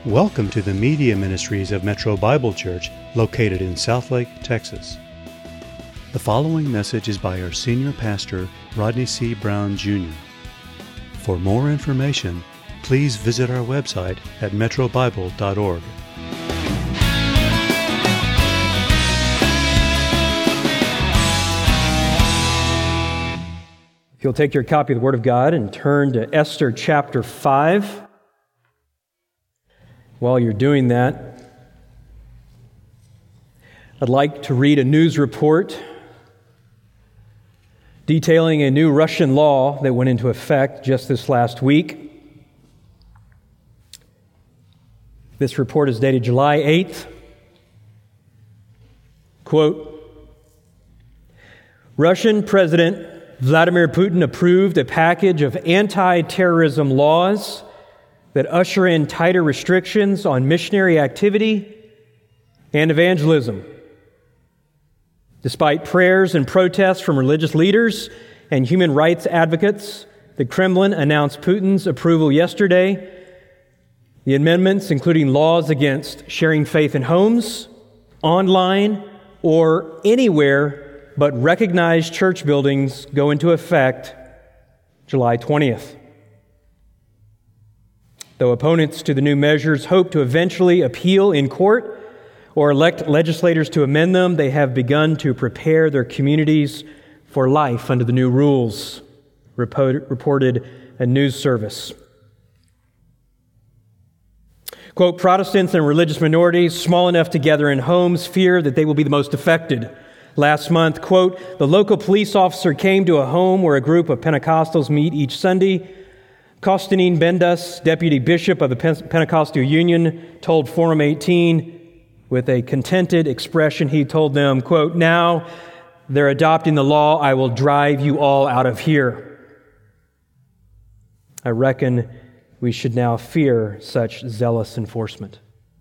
Welcome to the Media Ministries of Metro Bible Church, located in Southlake, Texas. The following message is by our senior pastor, Rodney C. Brown, Jr. For more information, please visit our website at metrobible.org. If you'll take your copy of the Word of God and turn to Esther chapter 5. While you're doing that, I'd like to read a news report detailing a new Russian law that went into effect just this last week. This report is dated July 8th. Quote, Russian President Vladimir Putin approved a package of anti-terrorism laws that usher in tighter restrictions on missionary activity and evangelism. Despite prayers and protests from religious leaders and human rights advocates, the Kremlin announced Putin's approval yesterday. The amendments, including laws against sharing faith in homes, online, or anywhere but recognized church buildings, go into effect July 20th. Though opponents to the new measures hope to eventually appeal in court or elect legislators to amend them, they have begun to prepare their communities for life under the new rules, reported a news service. Quote, Protestants and religious minorities small enough to gather in homes fear that they will be the most affected. Last month, quote, the local police officer came to a home where a group of Pentecostals meet each Sunday. Kostanin Bendas, deputy bishop of the Pentecostal Union, told Forum 18 with a contented expression, he told them, quote, now they're adopting the law, I will drive you all out of here. I reckon we should now fear such zealous enforcement.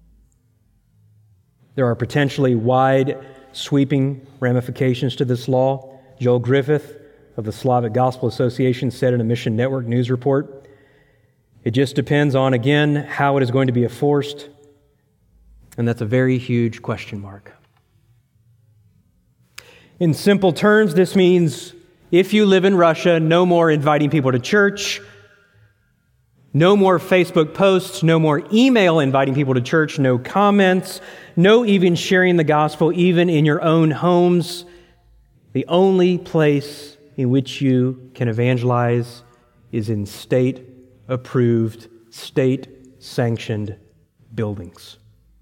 There are potentially wide, sweeping ramifications to this law. Joel Griffith of the Slavic Gospel Association said in a Mission Network news report, it just depends on, again, how it is going to be enforced. And that's a very huge question mark. In simple terms, this means if you live in Russia, no more inviting people to church, no more Facebook posts, no more email inviting people to church, no comments, no even sharing the gospel, even in your own homes. The only place in which you can evangelize is in state-approved, state-sanctioned buildings.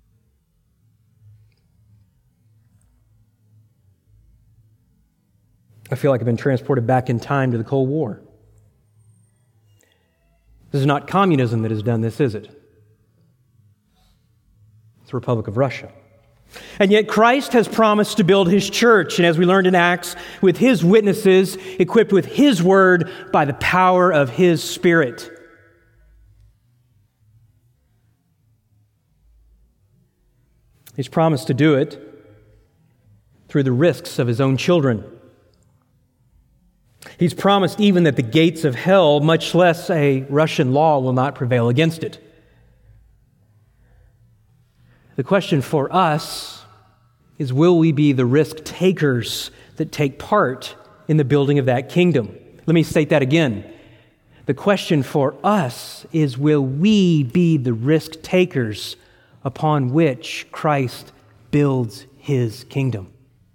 I feel like I've been transported back in time to the Cold War. This is not communism that has done this, is it? It's the Republic of Russia. And yet Christ has promised to build His church, and as we learned in Acts, with His witnesses, equipped with His word by the power of His Spirit. He's promised to do it through the risks of His own children. He's promised even that the gates of hell, much less a Russian law, will not prevail against it. The question for us is, will we be the risk takers that take part in the building of that kingdom? Let me state that again. The question for us is, will we be the risk takers upon which Christ builds His kingdom?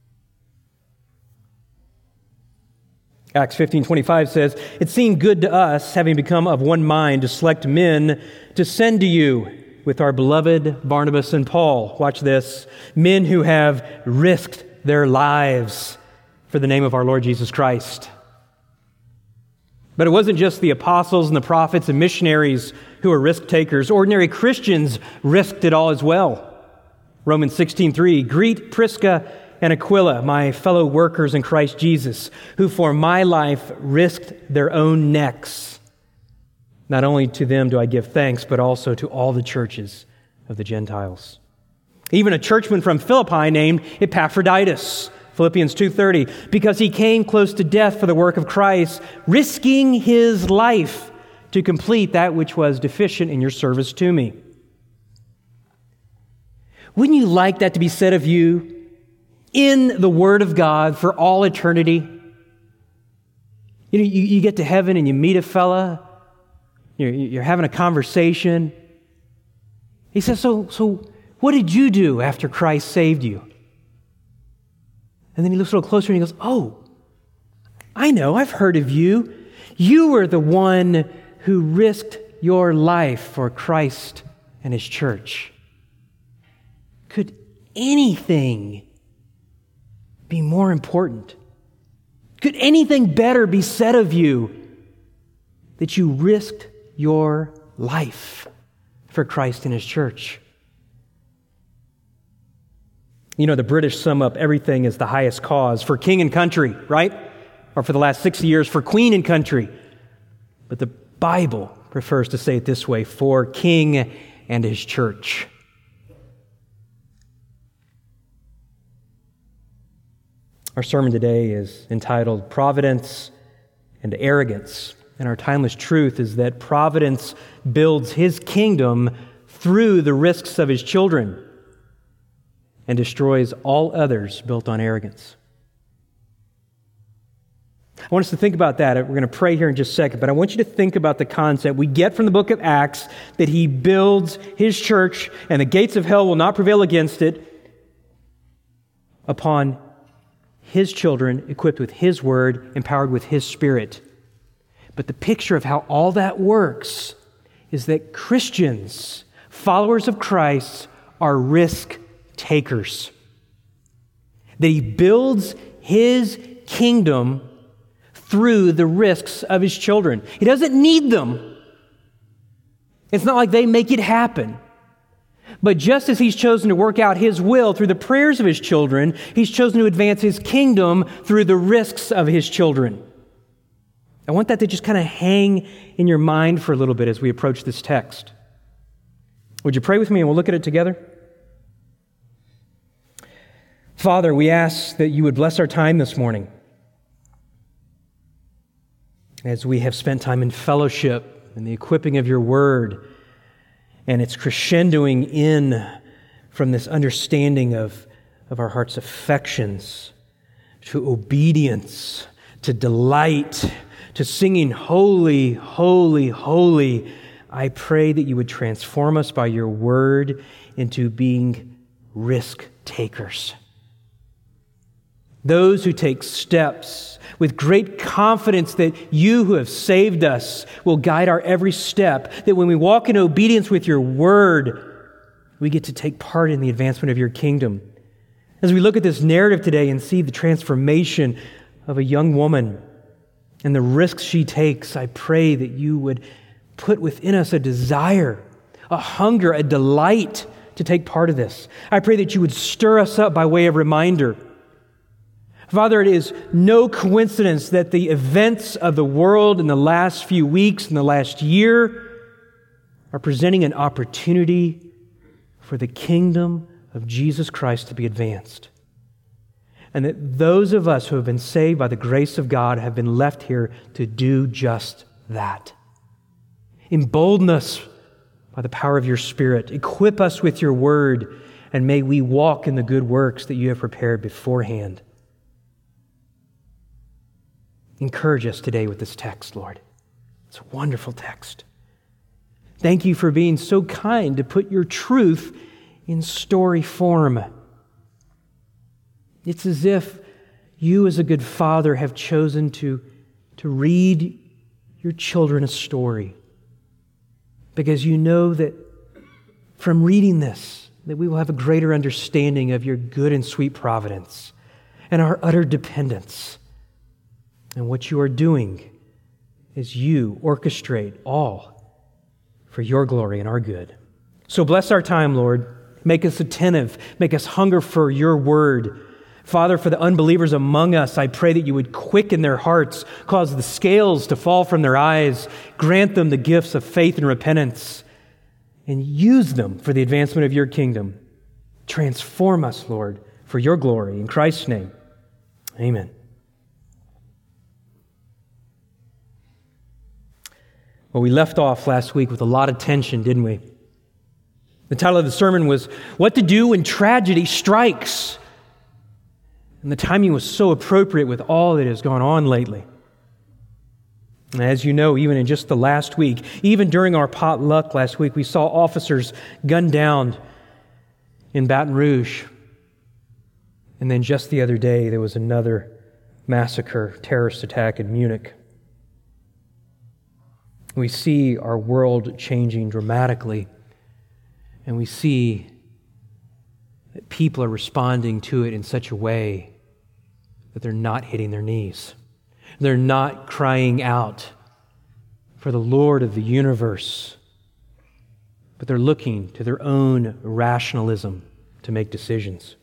Acts 15:25 says, it seemed good to us, having become of one mind, to select men to send to you with our beloved Barnabas and Paul. Watch this. Men who have risked their lives for the name of our Lord Jesus Christ. But it wasn't just the apostles and the prophets and missionaries who were risk takers. Ordinary Christians risked it all as well. Romans 16:3, greet Prisca and Aquila, my fellow workers in Christ Jesus, who for my life risked their own necks. Not only to them do I give thanks, but also to all the churches of the Gentiles. Even a churchman from Philippi named Epaphroditus, Philippians 2:30, because he came close to death for the work of Christ, risking his life to complete that which was deficient in your service to me. Wouldn't you like that to be said of you in the Word of God for all eternity? You know, you get to heaven and you meet a fella, you're having a conversation. He says, so what did you do after Christ saved you? And then he looks a little closer and he goes, oh, I know, I've heard of you. You were the one who risked your life for Christ and His church. Could anything be more important? Could anything better be said of you that you risked your life for Christ and His church? You know, the British sum up everything as the highest cause for king and country, right? Or for the last 60 years, for queen and country. But the Bible prefers to say it this way, for King and His church. Our sermon today is entitled Providence and Arrogance. And our timeless truth is that providence builds His kingdom through the risks of His children and destroys all others built on arrogance. I want us to think about that. We're going to pray here in just a second, but I want you to think about the concept we get from the book of Acts that He builds His church and the gates of hell will not prevail against it upon His children equipped with His word, empowered with His Spirit. But the picture of how all that works is that Christians, followers of Christ, are risk takers. That He builds His kingdom through the risks of His children. He doesn't need them. It's not like they make it happen. But just as He's chosen to work out His will through the prayers of His children, He's chosen to advance His kingdom through the risks of His children. I want that to just kind of hang in your mind for a little bit as we approach this text. Would you pray with me and we'll look at it together? Father, we ask that You would bless our time this morning as we have spent time in fellowship and the equipping of Your word, and it's crescendoing in from this understanding of our heart's affections to obedience, to delight, to singing holy, holy, holy. I pray that You would transform us by Your word into being risk takers. Those who take steps with great confidence that You who have saved us will guide our every step, that when we walk in obedience with Your word, we get to take part in the advancement of Your kingdom. As we look at this narrative today and see the transformation of a young woman and the risks she takes, I pray that You would put within us a desire, a hunger, a delight to take part of this. I pray that You would stir us up by way of reminder. Father, it is no coincidence that the events of the world in the last few weeks, in the last year, are presenting an opportunity for the kingdom of Jesus Christ to be advanced. And that those of us who have been saved by the grace of God have been left here to do just that. Embolden us by the power of Your Spirit. Equip us with Your word, and may we walk in the good works that You have prepared beforehand. Encourage us today with this text, Lord. It's a wonderful text. Thank You for being so kind to put Your truth in story form. It's as if You, as a good father, have chosen to read Your children a story, because You know that from reading this, that we will have a greater understanding of Your good and sweet providence and our utter dependence. And what You are doing is You orchestrate all for Your glory and our good. So bless our time, Lord. Make us attentive. Make us hunger for Your word. Father, for the unbelievers among us, I pray that You would quicken their hearts, cause the scales to fall from their eyes, grant them the gifts of faith and repentance, and use them for the advancement of Your kingdom. Transform us, Lord, for Your glory. In Christ's name, amen. Well, we left off last week with a lot of tension, didn't we? The title of the sermon was, What to Do When Tragedy Strikes. And the timing was so appropriate with all that has gone on lately. And as you know, even in just the last week, even during our potluck last week, we saw officers gunned down in Baton Rouge. And then just the other day, there was another massacre, terrorist attack in Munich. We see our world changing dramatically, and we see that people are responding to it in such a way that they're not hitting their knees. They're not crying out for the Lord of the universe, but they're looking to their own rationalism to make decisions.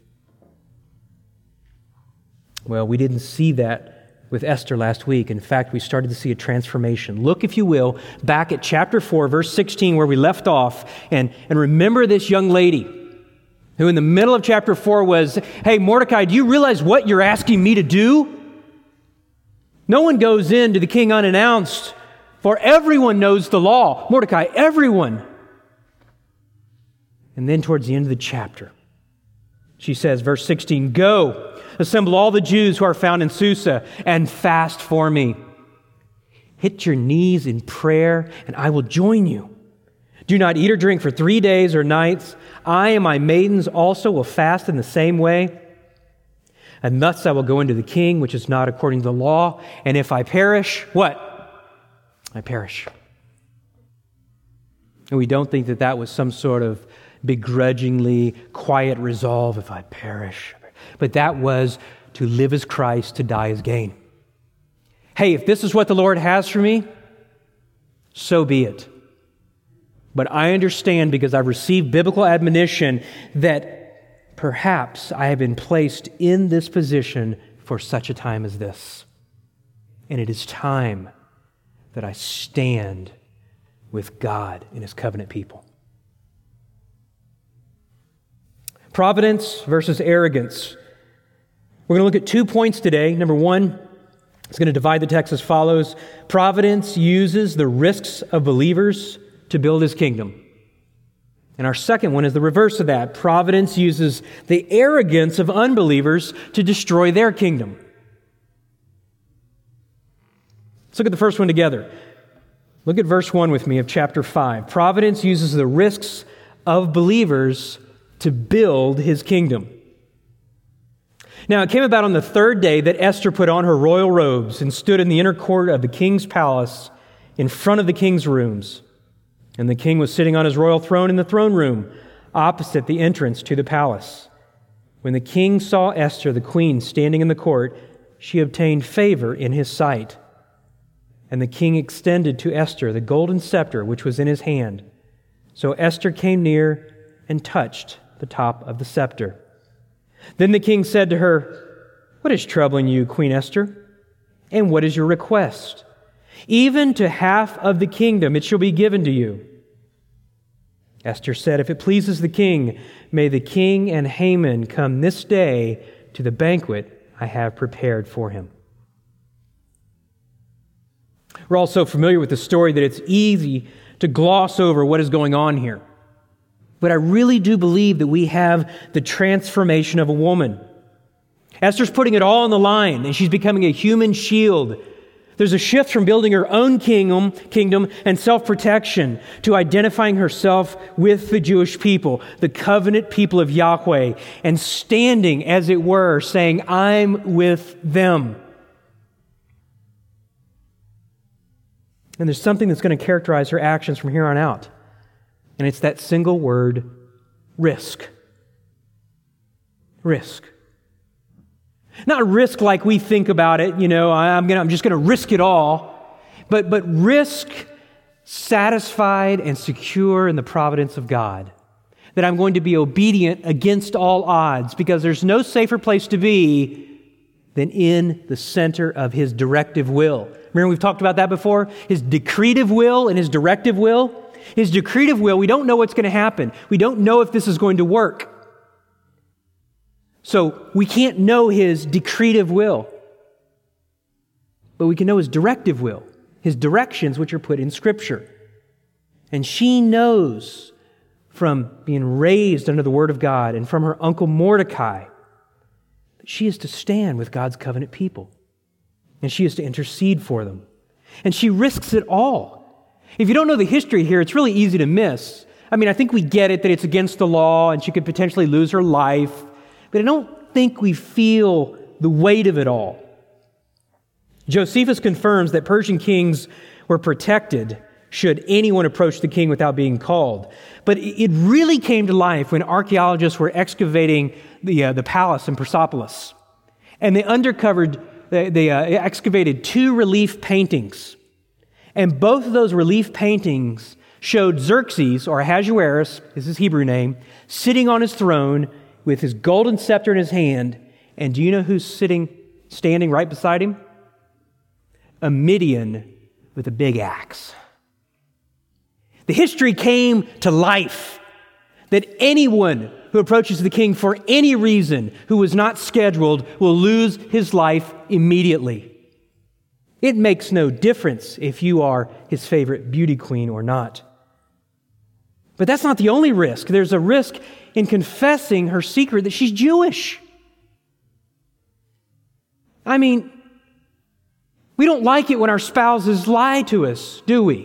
Well, we didn't see that with Esther last week. In fact, we started to see a transformation. Look, if you will, back at chapter 4, verse 16, where we left off, and remember this young lady who in the middle of chapter 4 was, hey, Mordecai, do you realize what you're asking me to do? No one goes in to the king unannounced, for everyone knows the law. Mordecai, everyone. And then towards the end of the chapter, she says, verse 16, Go, assemble all the Jews who are found in Susa, and fast for me. Hit your knees in prayer, and I will join you. Do not eat or drink for 3 days or nights. I and my maidens also will fast in the same way. And thus I will go into the king, which is not according to the law. And if I perish, what? I perish. And we don't think that that was some sort of begrudgingly quiet resolve, if I perish. But that was to live as Christ, to die as gain. Hey, if this is what the Lord has for me, so be it. But I understand, because I've received biblical admonition, that perhaps I have been placed in this position for such a time as this. And it is time that I stand with God and His covenant people. Providence versus arrogance. We're going to look at 2 points today. Number one, it's going to divide the text as follows. Providence uses the risks of believers to build His kingdom. And our second one is the reverse of that. Providence uses the arrogance of unbelievers to destroy their kingdom. Let's look at the first one together. Look at verse 1 with me of chapter 5. Providence uses the risks of believers to build His kingdom. Now, it came about on the third day that Esther put on her royal robes and stood in the inner court of the king's palace in front of the king's rooms. And the king was sitting on his royal throne in the throne room, opposite the entrance to the palace. When the king saw Esther, the queen, standing in the court, she obtained favor in his sight. And the king extended to Esther the golden scepter which was in his hand. So Esther came near and touched the top of the scepter. Then the king said to her, What is troubling you, Queen Esther? And what is your request? Even to half of the kingdom it shall be given to you. Esther said, If it pleases the king, may the king and Haman come this day to the banquet I have prepared for him. We're all so familiar with the story that it's easy to gloss over what is going on here. But I really do believe that we have the transformation of a woman. Esther's putting it all on the line, and she's becoming a human shield. There's a shift from building her own kingdom and self-protection to identifying herself with the Jewish people, the covenant people of Yahweh, and standing, as it were, saying, I'm with them. And there's something that's going to characterize her actions from here on out. And it's that single word, risk. Risk. Not risk like we think about it, I'm just going to risk it all. But risk satisfied and secure in the providence of God. That I'm going to be obedient against all odds, because there's no safer place to be than in the center of His directive will. Remember, we've talked about that before? His decretive will and His directive will. His decretive will, we don't know what's going to happen. We don't know if this is going to work. So we can't know His decretive will. But we can know His directive will, His directions which are put in Scripture. And she knows from being raised under the Word of God and from her uncle Mordecai. She is to stand with God's covenant people, and she is to intercede for them. And she risks it all. If you don't know the history here, it's really easy to miss. I mean, I think we get it that it's against the law and she could potentially lose her life, but I don't think we feel the weight of it all. Josephus confirms that Persian kings were protected should anyone approach the king without being called. But it really came to life when archaeologists were excavating the palace in Persepolis. And they excavated 2 relief paintings. And both of those relief paintings showed Xerxes, or Ahasuerus, is his Hebrew name, sitting on his throne with his golden scepter in his hand. And do you know who's standing right beside him? A Midian with a big axe. The history came to life that anyone who approaches the king for any reason who was not scheduled will lose his life immediately. It makes no difference if you are his favorite beauty queen or not. But that's not the only risk. There's a risk in confessing her secret that she's Jewish. I mean, we don't like it when our spouses lie to us, do we?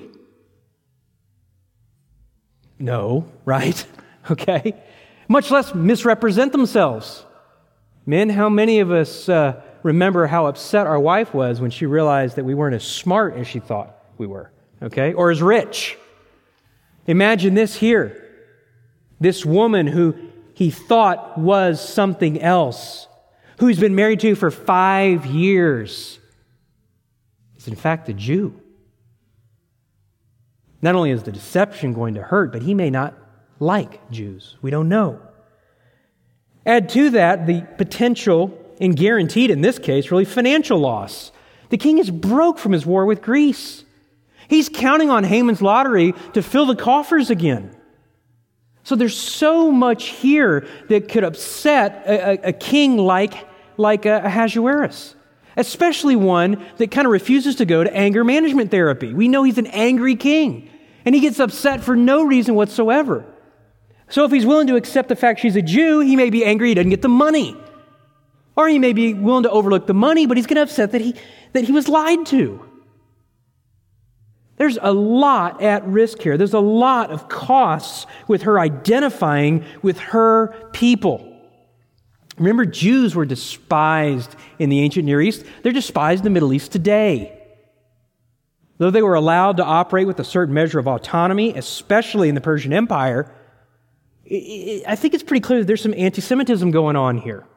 No, right? Okay. Much less misrepresent themselves. Men, how many of us remember how upset our wife was when she realized that we weren't as smart as she thought we were, okay? Or as rich. Imagine this here. This woman who he thought was something else, who he's been married to for 5 years, is in fact a Jew. Not only is the deception going to hurt, but he may not like Jews. We don't know. Add to that the potential, and guaranteed in this case, really financial loss. The king is broke from his war with Greece. He's counting on Haman's lottery to fill the coffers again. So there's so much here that could upset a king like Ahasuerus, especially one that kind of refuses to go to anger management therapy. We know he's an angry king, and he gets upset for no reason whatsoever. So if he's willing to accept the fact she's a Jew, he may be angry he doesn't get the money. Or he may be willing to overlook the money, but he's going to upset that he was lied to. There's a lot at risk here. There's a lot of costs with her identifying with her people. Remember, Jews were despised in the ancient Near East. They're despised in the Middle East today. Though they were allowed to operate with a certain measure of autonomy, especially in the Persian Empire, I think it's pretty clear that there's some anti-Semitism going on here.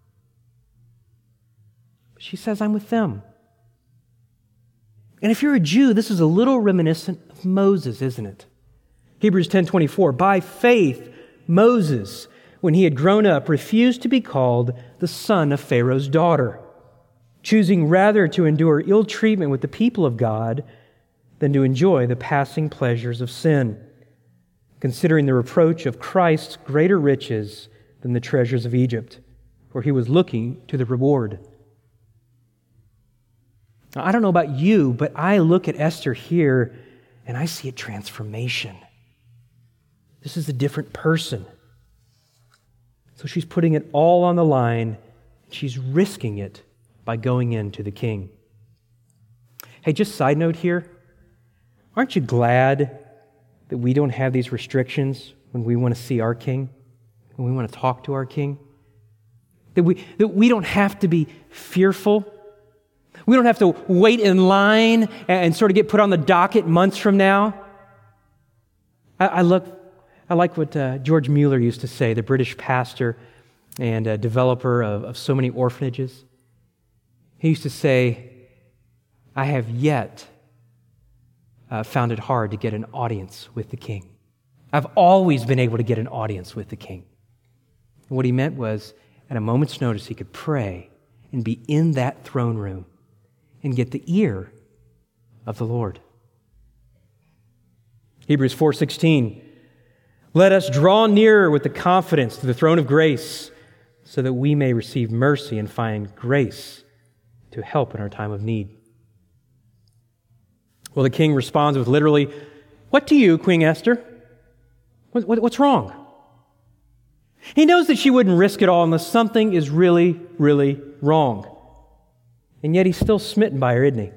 She says, I'm with them. And if you're a Jew, this is a little reminiscent of Moses, isn't it? Hebrews 10:24, by faith, Moses, when he had grown up, refused to be called the son of Pharaoh's daughter, choosing rather to endure ill treatment with the people of God than to enjoy the passing pleasures of sin, considering the reproach of Christ's greater riches than the treasures of Egypt, for he was looking to the reward. Now, I don't know about you, but I look at Esther here and I see a transformation. This is a different person. So she's putting it all on the line. She's risking it by going into the king. Hey, just side note here. Aren't you glad that we don't have these restrictions when we want to see our king, when we want to talk to our king? That we don't have to be fearful. We don't have to wait in line and sort of get put on the docket months from now. I like what George Mueller used to say, the British pastor and developer of so many orphanages. He used to say, I have yet found it hard to get an audience with the king. I've always been able to get an audience with the king. And what he meant was, at a moment's notice, he could pray and be in that throne room and get the ear of the Lord. Hebrews 4:16, let us draw nearer with the confidence to the throne of grace so that we may receive mercy and find grace to help in our time of need. Well, the king responds with literally, what to you, Queen Esther? What's wrong? He knows that she wouldn't risk it all unless something is really, really wrong. And yet he's still smitten by her, isn't he?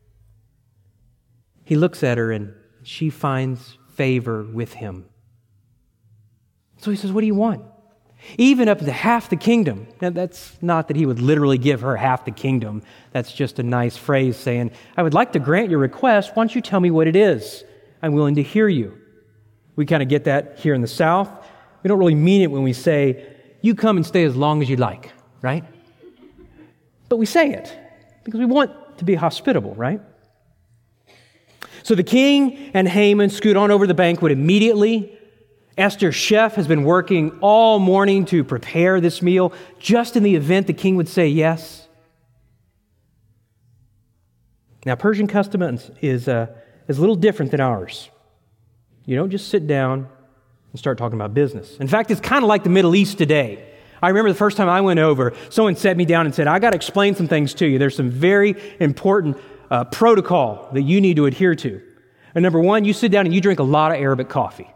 He looks at her and she finds favor with him. So he says, what do you want? Even up to half the kingdom. Now, that's not that he would literally give her half the kingdom. That's just a nice phrase saying, I would like to grant your request. Why don't you tell me what it is? I'm willing to hear you. We kind of get that here in the South. We don't really mean it when we say, you come and stay as long as you like, right? But we say it because we want to be hospitable, right? So the king and Haman scoot on over to the banquet immediately. Esther's chef has been working all morning to prepare this meal just in the event the king would say yes. Now, Persian custom is a little different than ours. You don't just sit down and start talking about business. In fact, it's kind of like the Middle East today. I remember the first time I went over, someone sat me down and said, I got to explain some things to you. There's some very important protocol that you need to adhere to. And number one, you sit down and you drink a lot of Arabic coffee.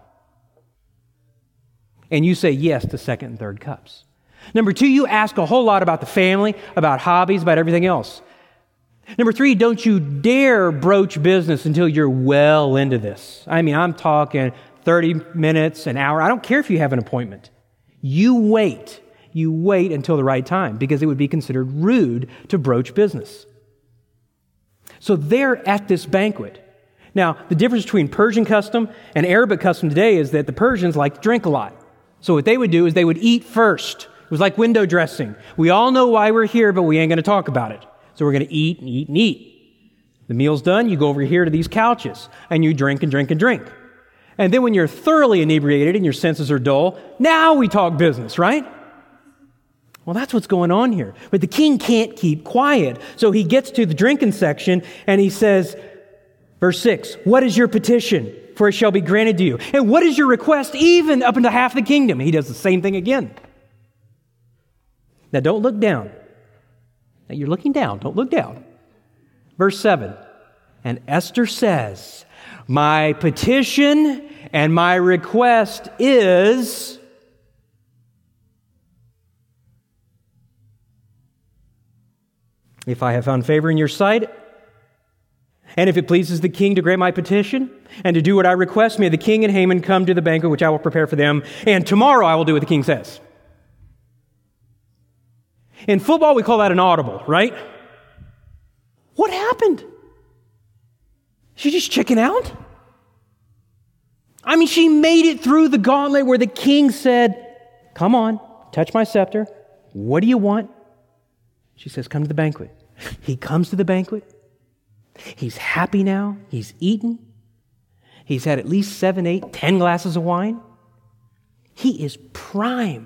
And you say yes to second and third cups. Number two, you ask a whole lot about the family, about hobbies, about everything else. Number three, don't you dare broach business until you're well into this. I mean, I'm talking 30 minutes, an hour. I don't care if you have an appointment. You wait. You wait until the right time because it would be considered rude to broach business. So they're at this banquet. Now, the difference between Persian custom and Arabic custom today is that the Persians like to drink a lot. So what they would do is they would eat first. It was like window dressing. We all know why we're here, but we ain't going to talk about it. So we're going to eat and eat and eat. The meal's done, you go over here to these couches, and you drink and drink and drink. And then when you're thoroughly inebriated and your senses are dull, now we talk business, right? Well, that's what's going on here. But the king can't keep quiet. So he gets to the drinking section, and he says, verse 6, what is your petition? For it shall be granted to you. And what is your request even up into half the kingdom? He does the same thing again. Now don't look down. Now you're looking down. Don't look down. Verse 7. And Esther says, my petition and my request is... if I have found favor in your sight, and if it pleases the king to grant my petition and to do what I request, may the king and Haman come to the banquet which I will prepare for them, and tomorrow I will do what the king says. In football, we call that an audible, right? What happened? She just chicken out? I mean, she made it through the gauntlet where the king said, come on, touch my scepter. What do you want? She says, come to the banquet. He comes to the banquet. He's happy now. He's eaten. He's had at least 7, 8, 10 glasses of wine. He is prime.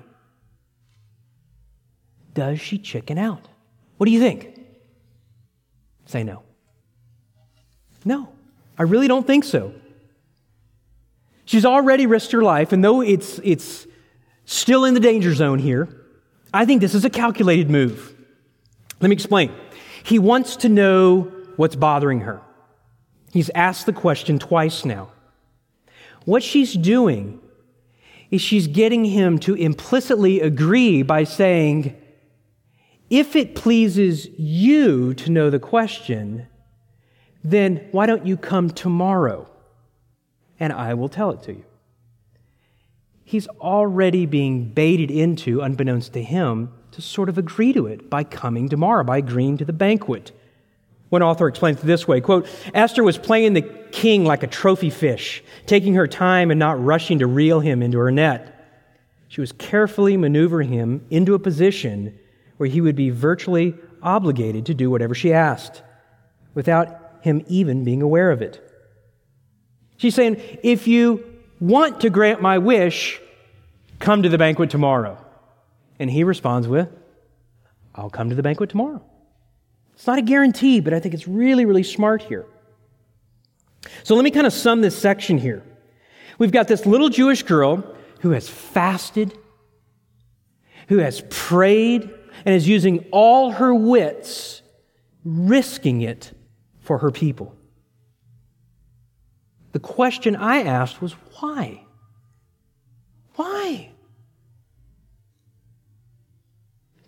Does she chicken out? What do you think? Say no. No, I really don't think so. She's already risked her life, and though it's still in the danger zone here, I think this is a calculated move. Let me explain. He wants to know what's bothering her. He's asked the question twice now. What she's doing is she's getting him to implicitly agree by saying, if it pleases you to know the question, then why don't you come tomorrow and I will tell it to you. He's already being baited into, unbeknownst to him, to sort of agree to it by coming tomorrow, by agreeing to the banquet. One author explains it this way, quote, Esther was playing the king like a trophy fish, taking her time and not rushing to reel him into her net. She was carefully maneuvering him into a position where he would be virtually obligated to do whatever she asked, without him even being aware of it. She's saying, if you want to grant my wish, come to the banquet tomorrow. And he responds with, I'll come to the banquet tomorrow. It's not a guarantee, but I think it's really, really smart here. So let me kind of sum this section here. We've got this little Jewish girl who has fasted, who has prayed, and is using all her wits, risking it for her people. The question I asked was, why?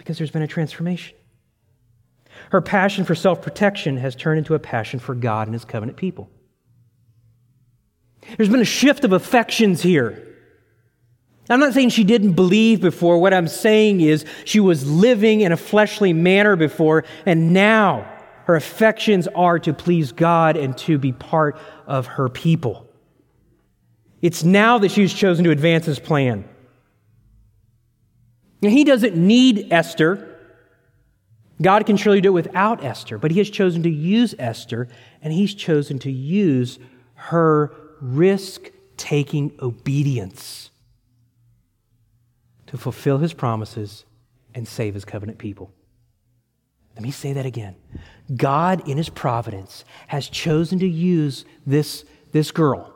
because there's been a transformation. Her passion for self-protection has turned into a passion for God and His covenant people. There's been a shift of affections here. I'm not saying she didn't believe before. What I'm saying is she was living in a fleshly manner before, and now her affections are to please God and to be part of her people. It's now that she's chosen to advance His plan. Now, He doesn't need Esther. God can surely do it without Esther, but He has chosen to use Esther, and He's chosen to use her risk-taking obedience to fulfill His promises and save His covenant people. Let me say that again. God, in His providence, has chosen to use this girl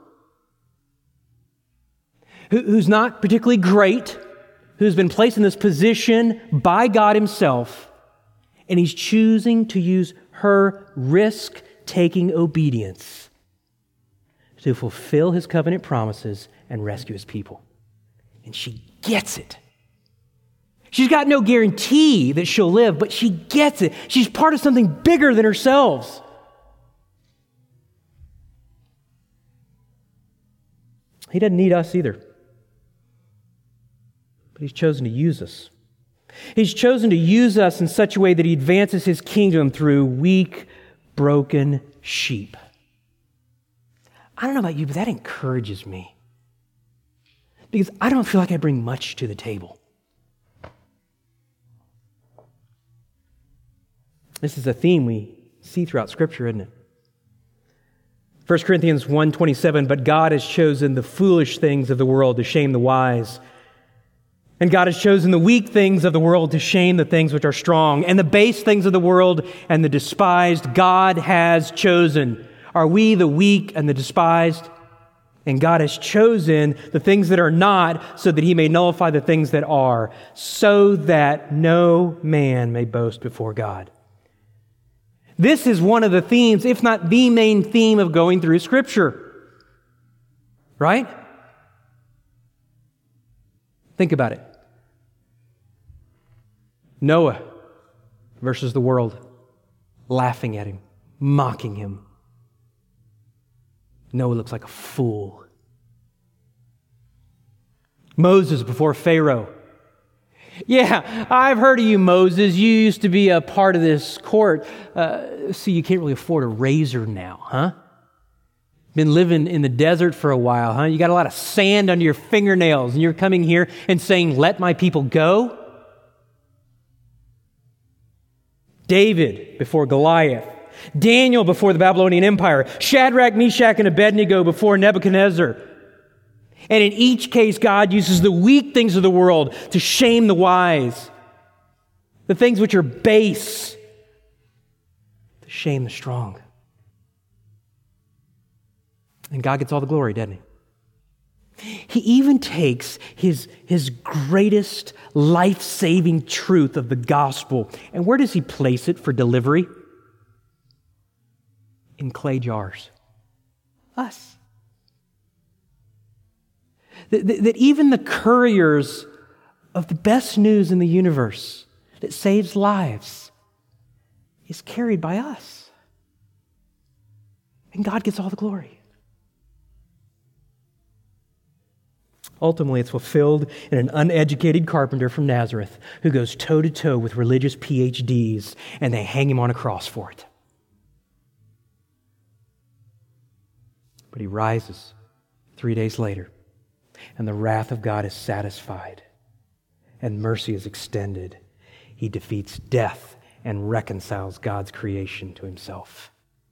who's not particularly great, who's been placed in this position by God Himself, and He's choosing to use her risk-taking obedience to fulfill His covenant promises and rescue His people. And she gets it. She's got no guarantee that she'll live, but she gets it. She's part of something bigger than herself. He doesn't need us either. But He's chosen to use us. He's chosen to use us in such a way that He advances His kingdom through weak, broken sheep. I don't know about you, but that encourages me. Because I don't feel like I bring much to the table. This is a theme we see throughout Scripture, isn't it? 1 Corinthians 1:27, but God has chosen the foolish things of the world to shame the wise. And God has chosen the weak things of the world to shame the things which are strong. And the base things of the world and the despised, God has chosen. Are we the weak and the despised? And God has chosen the things that are not so that He may nullify the things that are, so that no man may boast before God. This is one of the themes, if not the main theme of going through Scripture. Right? Think about it. Noah versus the world, laughing at him, mocking him. Noah looks like a fool. Moses before Pharaoh. Yeah, I've heard of you, Moses. You used to be a part of this court. See, you can't really afford a razor now, huh? Been living in the desert for a while, huh? You got a lot of sand under your fingernails, and you're coming here and saying, let my people go? David before Goliath. Daniel before the Babylonian Empire. Shadrach, Meshach, and Abednego before Nebuchadnezzar. And in each case, God uses the weak things of the world to shame the wise. The things which are base to shame the strong. And God gets all the glory, doesn't He? He even takes his greatest life-saving truth of the gospel. And where does He place it for delivery? In clay jars. Us. That even the couriers of the best news in the universe that saves lives is carried by us. And God gets all the glory. Ultimately, it's fulfilled in an uneducated carpenter from Nazareth who goes toe-to-toe with religious PhDs, and they hang Him on a cross for it. But He rises 3 days later. And the wrath of God is satisfied, and mercy is extended. He defeats death and reconciles God's creation to Himself.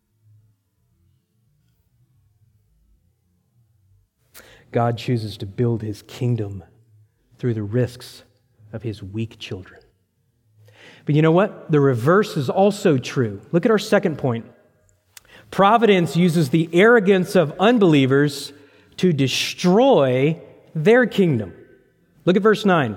God chooses to build His kingdom through the risks of His weak children. But you know what? The reverse is also true. Look at our second point. Providence uses the arrogance of unbelievers to destroy their kingdom. Look at verse 9.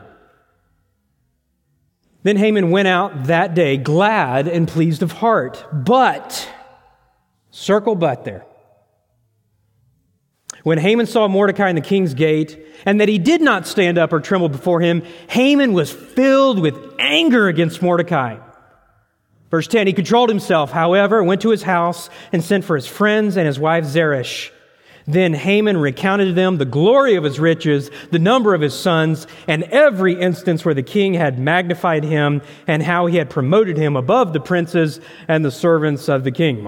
Then Haman went out that day glad and pleased of heart. But, circle but there. When Haman saw Mordecai in the king's gate, and that he did not stand up or tremble before him, Haman was filled with anger against Mordecai. Verse 10, he controlled himself, however, went to his house and sent for his friends and his wife Zeresh. Then Haman recounted to them the glory of his riches, the number of his sons, and every instance where the king had magnified him and how he had promoted him above the princes and the servants of the king.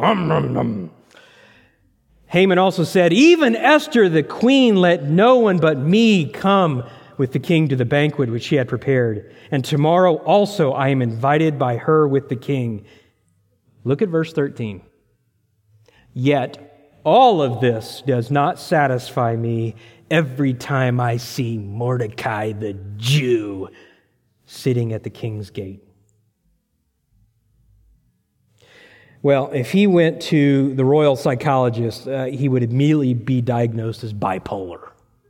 Haman also said, even Esther the queen let no one but me come with the king to the banquet which she had prepared. And tomorrow also I am invited by her with the king. Look at verse 13. Yet all of this does not satisfy me every time I see Mordecai the Jew sitting at the king's gate. Well, if he went to the royal psychologist, he would immediately be diagnosed as bipolar.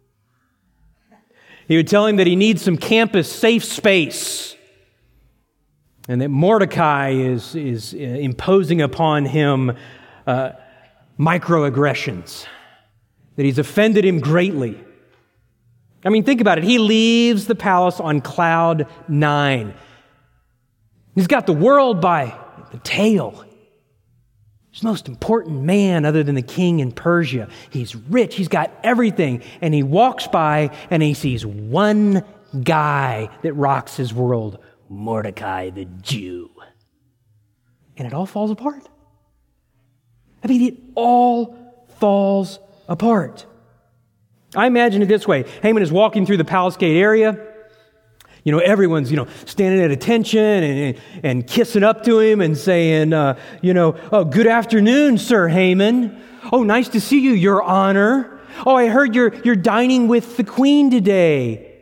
He would tell him that he needs some campus safe space and that Mordecai is imposing upon him microaggressions, that he's offended him greatly. I mean, think about it. He leaves the palace on cloud 9. He's got the world by the tail. He's the most important man other than the king in Persia. He's rich. He's got everything. And he walks by and he sees one guy that rocks his world, Mordecai the Jew. And it all falls apart. I mean, it all falls apart. I imagine it this way. Haman is walking through the palace gate area. Everyone's, standing at attention and kissing up to him and saying, oh, good afternoon, Sir Haman. Oh, nice to see you, Your Honor. Oh, I heard you're dining with the queen today.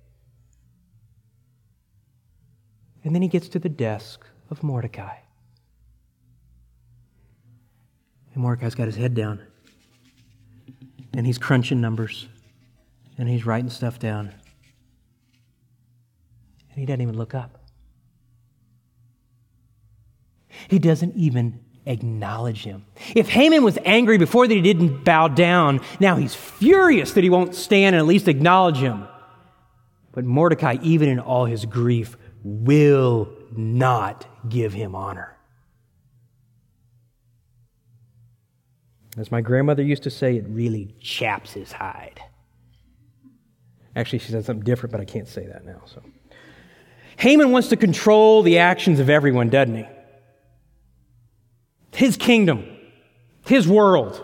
And then he gets to the desk of Mordecai. And Mordecai's got his head down. And he's crunching numbers. And he's writing stuff down. And he doesn't even look up. He doesn't even acknowledge him. If Haman was angry before that he didn't bow down, now he's furious that he won't stand and at least acknowledge him. But Mordecai, even in all his grief, will not give him honor. As my grandmother used to say, it really chaps his hide. Actually, she said something different, but I can't say that now. So, Haman wants to control the actions of everyone, doesn't he? His kingdom, his world.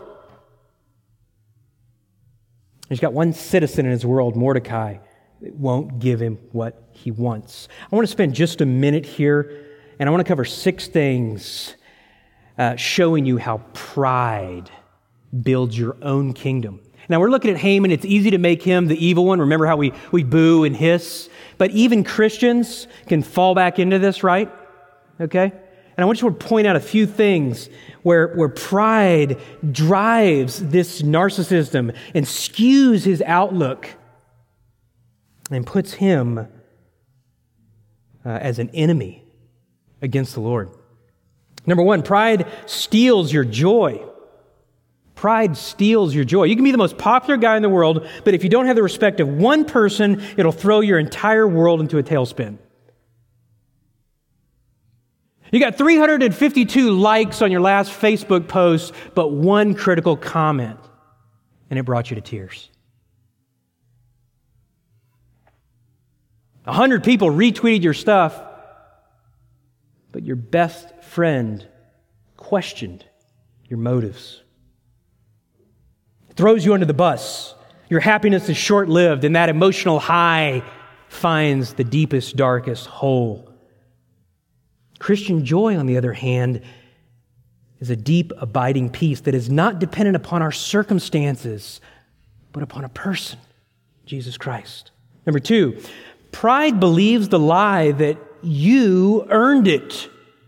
He's got one citizen in his world, Mordecai, that won't give him what he wants. I want to spend just a minute here, and I want to cover 6 things showing you how pride builds your own kingdom. Now, we're looking at Haman. It's easy to make him the evil one. Remember how we boo and hiss? But even Christians can fall back into this, right? Okay? And I want you to point out a few things where pride drives this narcissism and skews his outlook and puts him as an enemy against the Lord. Number 1, pride steals your joy. Pride steals your joy. You can be the most popular guy in the world, but if you don't have the respect of one person, it'll throw your entire world into a tailspin. You got 352 likes on your last Facebook post, but one critical comment, and it brought you to tears. 100 people retweeted your stuff, but your best friend questioned your motives. It throws you under the bus. Your happiness is short-lived, and that emotional high finds the deepest, darkest hole. Christian joy, on the other hand, is a deep, abiding peace that is not dependent upon our circumstances, but upon a person, Jesus Christ. Number 2, pride believes the lie that you earned it.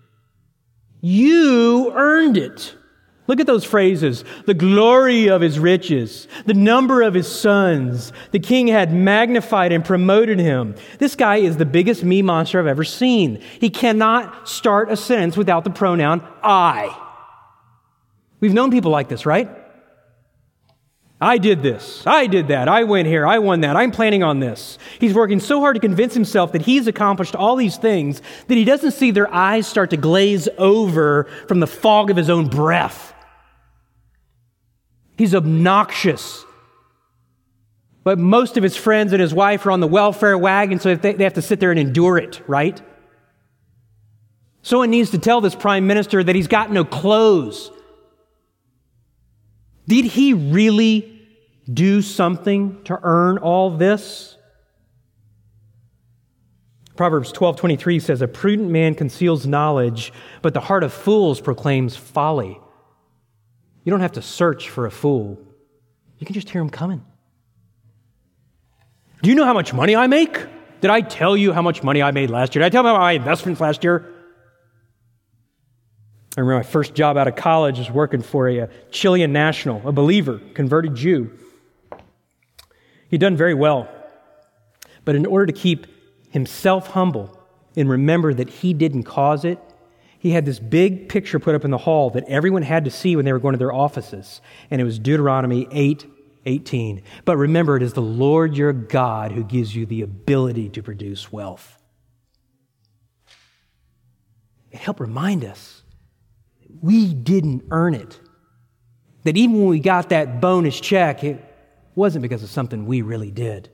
You earned it. Look at those phrases. The glory of his riches, the number of his sons. The king had magnified and promoted him. This guy is the biggest me monster I've ever seen. He cannot start a sentence without the pronoun I. We've known people like this, right? I did this. I did that. I went here. I won that. I'm planning on this. He's working so hard to convince himself that he's accomplished all these things that he doesn't see their eyes start to glaze over from the fog of his own breath. He's obnoxious. But most of his friends and his wife are on the welfare wagon, so they have to sit there and endure it, right? Someone needs to tell this prime minister that he's got no clothes. Did he really do something to earn all this? Proverbs 12:23 says, "A prudent man conceals knowledge, but the heart of fools proclaims folly." You don't have to search for a fool. You can just hear him coming. Do you know how much money I make? Did I tell you how much money I made last year? Did I tell you about my investments last year? I remember my first job out of college was working for a Chilean national, a believer, converted Jew. He'd done very well. But in order to keep himself humble and remember that he didn't cause it, he had this big picture put up in the hall that everyone had to see when they were going to their offices. And it was Deuteronomy 8:18. But remember, it is the Lord your God who gives you the ability to produce wealth. It helped remind us we didn't earn it. That even when we got that bonus check, it wasn't because of something we really did.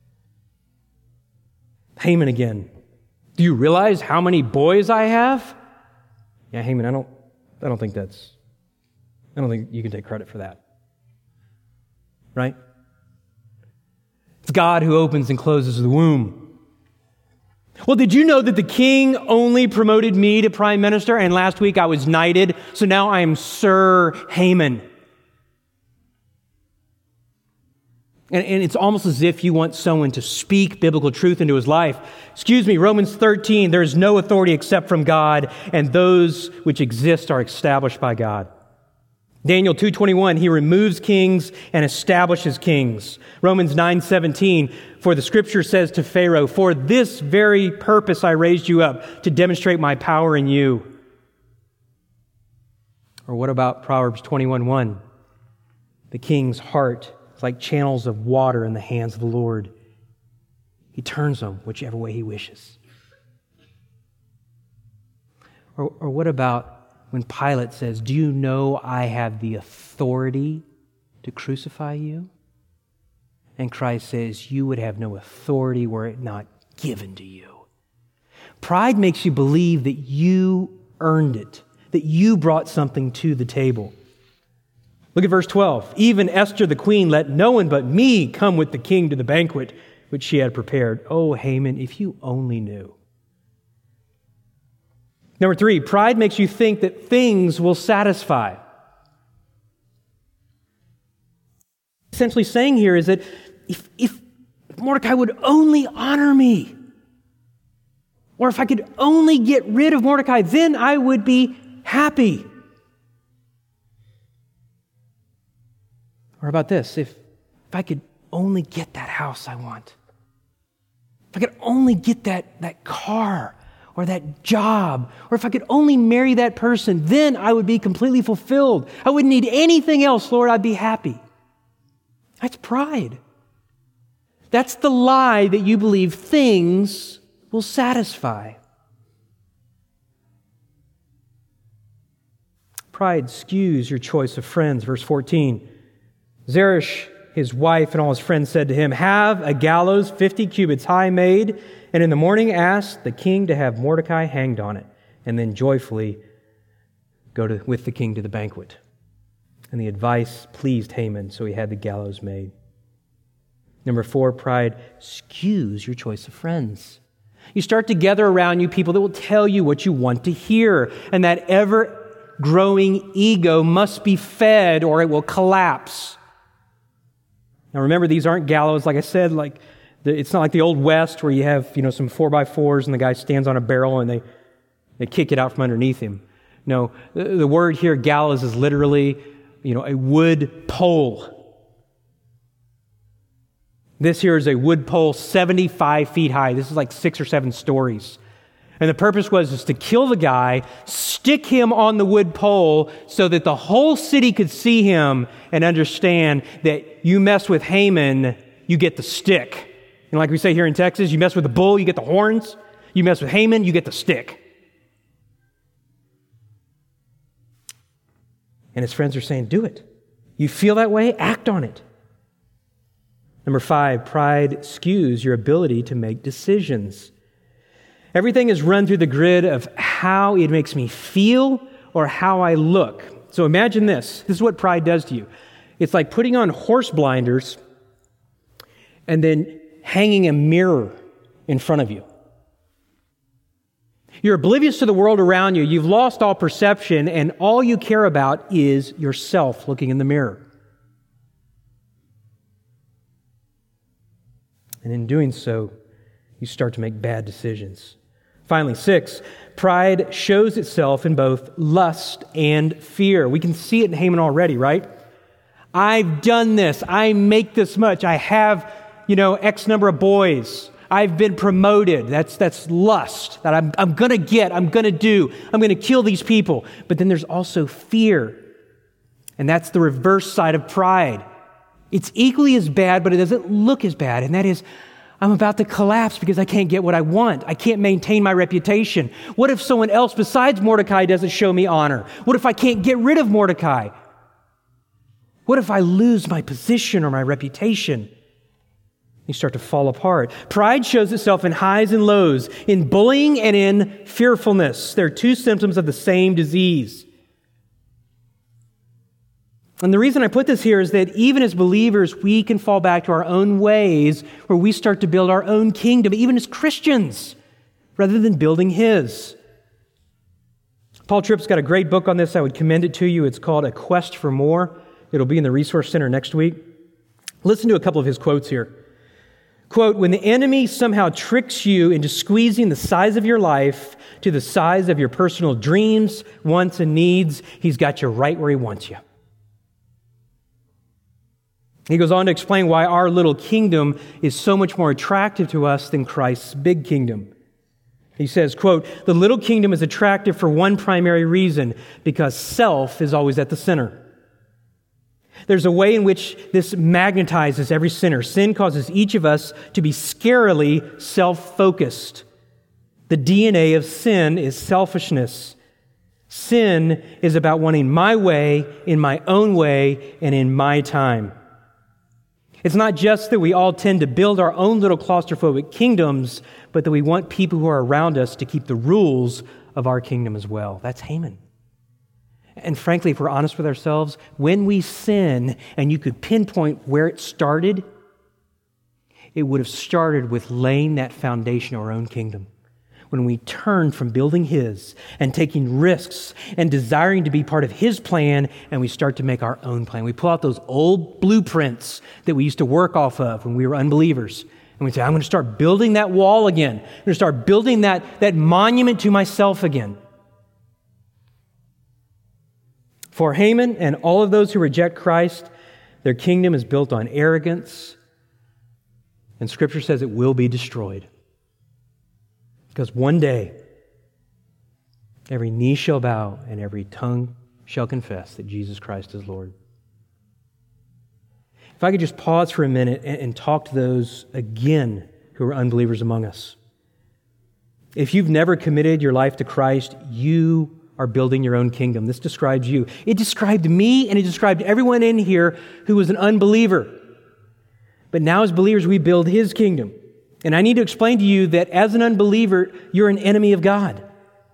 Haman again. Do you realize how many boys I have? Yeah, Haman, I don't think you can take credit for that. Right? It's God who opens and closes the womb. Well, did you know that the king only promoted me to prime minister, and last week I was knighted, so now I am Sir Haman? And it's almost as if you want someone to speak biblical truth into his life. Excuse me, Romans 13, there is no authority except from God, and those which exist are established by God. Daniel 2:21, he removes kings and establishes kings. Romans 9:17, for the scripture says to Pharaoh, for this very purpose I raised you up, to demonstrate my power in you. Or what about Proverbs 21:1? The king's heart is like channels of water in the hands of the Lord. He turns them whichever way he wishes. Or what about when Pilate says, do you know I have the authority to crucify you? And Christ says, you would have no authority were it not given to you. Pride makes you believe that you earned it, that you brought something to the table. Look at verse 12. Even Esther the queen let no one but me come with the king to the banquet which she had prepared. Oh, Haman, if you only knew. Number 3, pride makes you think that things will satisfy. Essentially saying here is that if Mordecai would only honor me, or if I could only get rid of Mordecai, then I would be happy. Or about this, if I could only get that house I want, if I could only get that car, or that job, or if I could only marry that person, then I would be completely fulfilled. I wouldn't need anything else, Lord, I'd be happy. That's pride. That's the lie that you believe things will satisfy. Pride skews your choice of friends. Verse 14, Zeresh, his wife, and all his friends said to him, have a gallows 50 cubits high made, and in the morning ask the king to have Mordecai hanged on it, and then joyfully go with the king to the banquet. And the advice pleased Haman, so he had the gallows made. Number 4, pride skews your choice of friends. You start to gather around you people that will tell you what you want to hear, and that ever-growing ego must be fed or it will collapse. Now remember, these aren't gallows, like I said, it's not like the Old West where you have, some 4x4s and the guy stands on a barrel and they kick it out from underneath him. No, the word here, gallows, is literally, a wood pole. This here is a wood pole 75 feet high. This is like 6 or 7 stories. And the purpose was just to kill the guy, stick him on the wood pole so that the whole city could see him and understand that you mess with Haman, you get the stick. And like we say here in Texas, you mess with the bull, you get the horns. You mess with Haman, you get the stick. And his friends are saying, do it. You feel that way? Act on it. Number 5, pride skews your ability to make decisions. Everything is run through the grid of how it makes me feel or how I look. So imagine this. This is what pride does to you. It's like putting on horse blinders and then hanging a mirror in front of you. You're oblivious to the world around you. You've lost all perception, and all you care about is yourself looking in the mirror. And in doing so, you start to make bad decisions. Finally, 6, pride shows itself in both lust and fear. We can see it in Haman already, right? I've done this. I make this much. I have, X number of boys. I've been promoted. That's lust that I'm going to get, I'm going to do. I'm going to kill these people. But then there's also fear. And that's the reverse side of pride. It's equally as bad, but it doesn't look as bad. And that is, I'm about to collapse because I can't get what I want. I can't maintain my reputation. What if someone else besides Mordecai doesn't show me honor? What if I can't get rid of Mordecai? What if I lose my position or my reputation? You start to fall apart. Pride shows itself in highs and lows, in bullying and in fearfulness. They're 2 symptoms of the same disease. And the reason I put this here is that even as believers, we can fall back to our own ways where we start to build our own kingdom, even as Christians, rather than building His. Paul Tripp's got a great book on this. I would commend it to you. It's called A Quest for More. It'll be in the Resource Center next week. Listen to a couple of his quotes here. Quote, when the enemy somehow tricks you into squeezing the size of your life to the size of your personal dreams, wants, and needs, he's got you right where he wants you. He goes on to explain why our little kingdom is so much more attractive to us than Christ's big kingdom. He says, quote, the little kingdom is attractive for one primary reason, because self is always at the center. There's a way in which this magnetizes every sinner. Sin causes each of us to be scarily self-focused. The DNA of sin is selfishness. Sin is about wanting my way, in my own way, and in my time. It's not just that we all tend to build our own little claustrophobic kingdoms, but that we want people who are around us to keep the rules of our kingdom as well. That's Haman. And frankly, if we're honest with ourselves, when we sin, and you could pinpoint where it started, it would have started with laying that foundation of our own kingdom. When we turn from building His and taking risks and desiring to be part of His plan, and we start to make our own plan. We pull out those old blueprints that we used to work off of when we were unbelievers. And we say, I'm going to start building that wall again. I'm going to start building that monument to myself again. For Haman and all of those who reject Christ, their kingdom is built on arrogance, and Scripture says it will be destroyed. Because one day, every knee shall bow and every tongue shall confess that Jesus Christ is Lord. If I could just pause for a minute and talk to those again who are unbelievers among us. If you've never committed your life to Christ, you are building your own kingdom. This describes you. It described me, and it described everyone in here who was an unbeliever. But now as believers, we build His kingdom. And I need to explain to you that as an unbeliever, you're an enemy of God.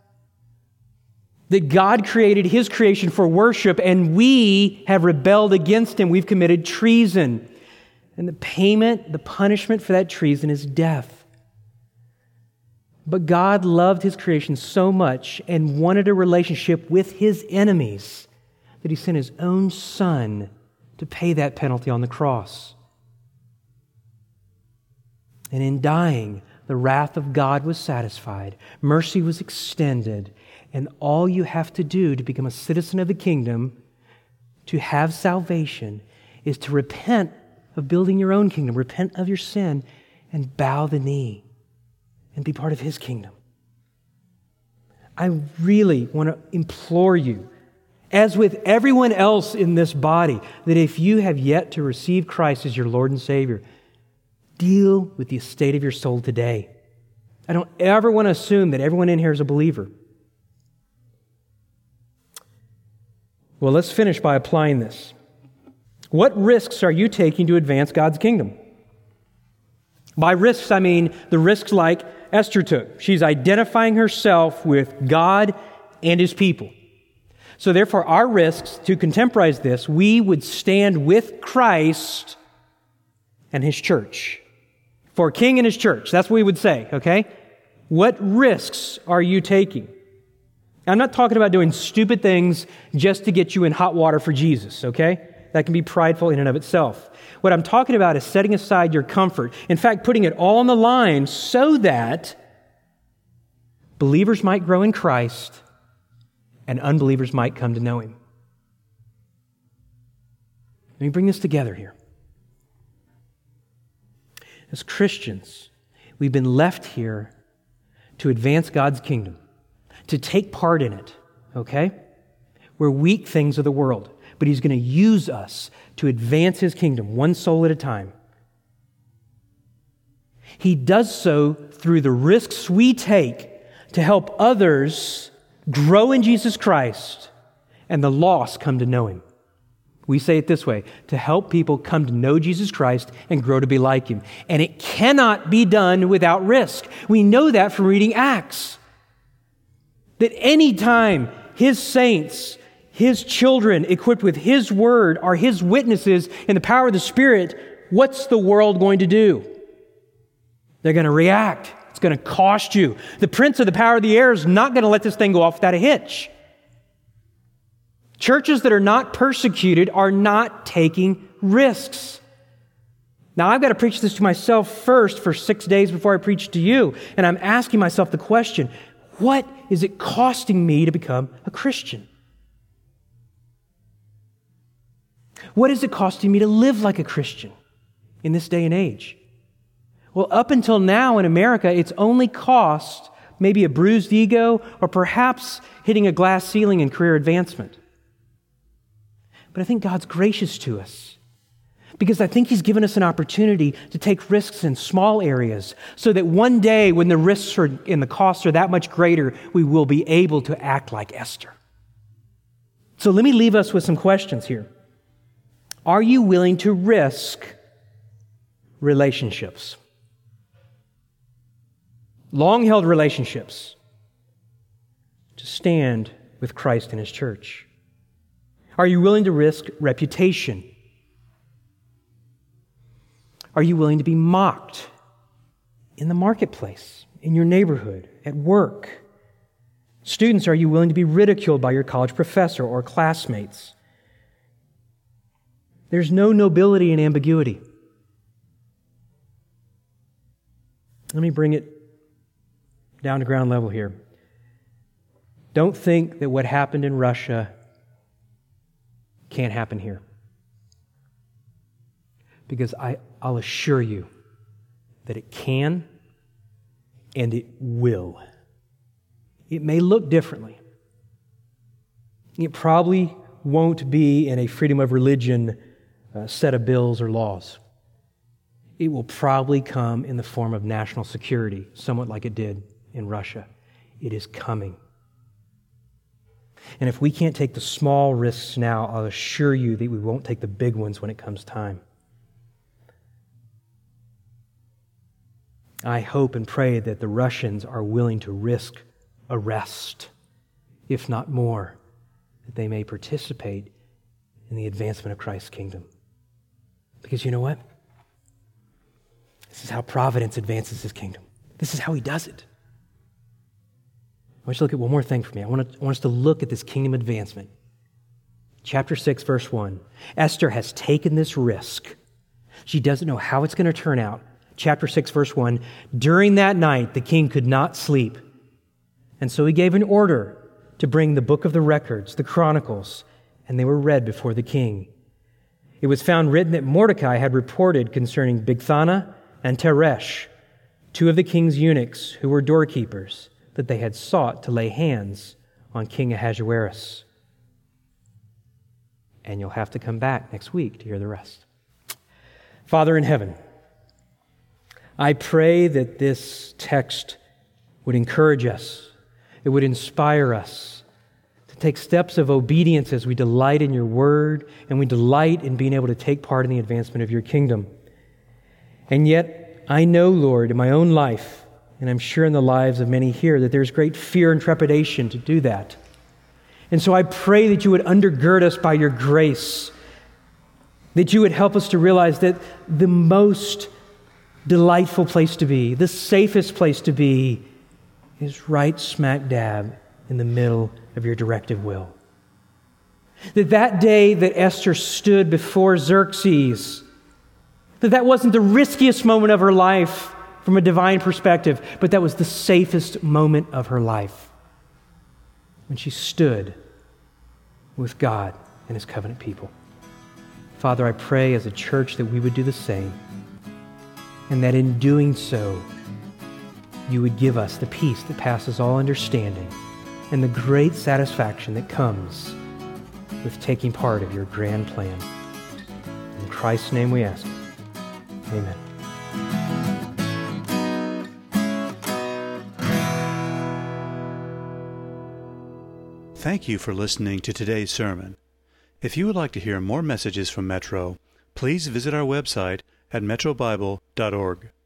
That God created His creation for worship, and we have rebelled against Him. We've committed treason. And the punishment for that treason is death. But God loved His creation so much and wanted a relationship with His enemies that He sent His own Son to pay that penalty on the cross. And in dying, the wrath of God was satisfied. Mercy was extended. And all you have to do to become a citizen of the kingdom, to have salvation, is to repent of building your own kingdom, repent of your sin, and bow the knee and be part of His kingdom. I really want to implore you, as with everyone else in this body, that if you have yet to receive Christ as your Lord and Savior, deal with the state of your soul today. I don't ever want to assume that everyone in here is a believer. Well, let's finish by applying this. What risks are you taking to advance God's kingdom? By risks, I mean the risks like Esther took. She's identifying herself with God and His people. So therefore, our risks, to contemporize this, we would stand with Christ and His church. For King and His church, that's what we would say, okay? What risks are you taking? I'm not talking about doing stupid things just to get you in hot water for Jesus, okay? That can be prideful in and of itself. What I'm talking about is setting aside your comfort. In fact, putting it all on the line so that believers might grow in Christ and unbelievers might come to know Him. Let me bring this together here. As Christians, we've been left here to advance God's kingdom, to take part in it, okay? We're weak things of the world, but He's going to use us to advance His kingdom, one soul at a time. He does so through the risks we take to help others grow in Jesus Christ and the lost come to know Him. We say it this way, to help people come to know Jesus Christ and grow to be like Him. And it cannot be done without risk. We know that from reading Acts. That any time His saints, His children, equipped with His Word, are His witnesses in the power of the Spirit, what's the world going to do? They're going to react. It's going to cost you. The prince of the power of the air is not going to let this thing go off without a hitch. Churches that are not persecuted are not taking risks. Now, I've got to preach this to myself first for 6 days before I preach to you. And I'm asking myself the question, what is it costing me to become a Christian? What is it costing me to live like a Christian in this day and age? Well, up until now in America, it's only cost maybe a bruised ego or perhaps hitting a glass ceiling in career advancement. But I think God's gracious to us because I think He's given us an opportunity to take risks in small areas so that one day when the risks and the costs are that much greater, we will be able to act like Esther. So let me leave us with some questions here. Are you willing to risk relationships? Long-held relationships to stand with Christ and His church? Are you willing to risk reputation? Are you willing to be mocked in the marketplace, in your neighborhood, at work? Students, are you willing to be ridiculed by your college professor or classmates? There's no nobility in ambiguity. Let me bring it down to ground level here. Don't think that what happened in Russia can't happen here. Because I'll assure you that it can and it will. It may look differently. It probably won't be in a freedom of religion set of bills or laws. It will probably come in the form of national security, somewhat like it did in Russia. It is coming. And if we can't take the small risks now, I'll assure you that we won't take the big ones when it comes time. I hope and pray that the Russians are willing to risk arrest, if not more, that they may participate in the advancement of Christ's kingdom. Because you know what? This is how providence advances His kingdom. This is how He does it. I want you to look at one more thing for me. I want us to look at this kingdom advancement. Chapter 6, verse 1. Esther has taken this risk. She doesn't know how it's going to turn out. Chapter 6, verse 1. During that night, the king could not sleep. And so he gave an order to bring the book of the records, the chronicles, and they were read before the king. It was found written that Mordecai had reported concerning Bigthana and Teresh, two of the king's eunuchs who were doorkeepers, that they had sought to lay hands on King Ahasuerus. And you'll have to come back next week to hear the rest. Father in heaven, I pray that this text would encourage us, it would inspire us to take steps of obedience as we delight in your word and we delight in being able to take part in the advancement of your kingdom. And yet, I know, Lord, in my own life, and I'm sure in the lives of many here, that there's great fear and trepidation to do that. And so I pray that you would undergird us by your grace, that you would help us to realize that the most delightful place to be, the safest place to be, is right smack dab in the middle of your directive will. That day that Esther stood before Xerxes, that wasn't the riskiest moment of her life from a divine perspective, but that was the safest moment of her life when she stood with God and His covenant people. Father, I pray as a church that we would do the same, and that in doing so, you would give us the peace that passes all understanding and the great satisfaction that comes with taking part of your grand plan. In Christ's name we ask. Amen. Thank you for listening to today's sermon. If you would like to hear more messages from Metro, please visit our website at metrobible.org.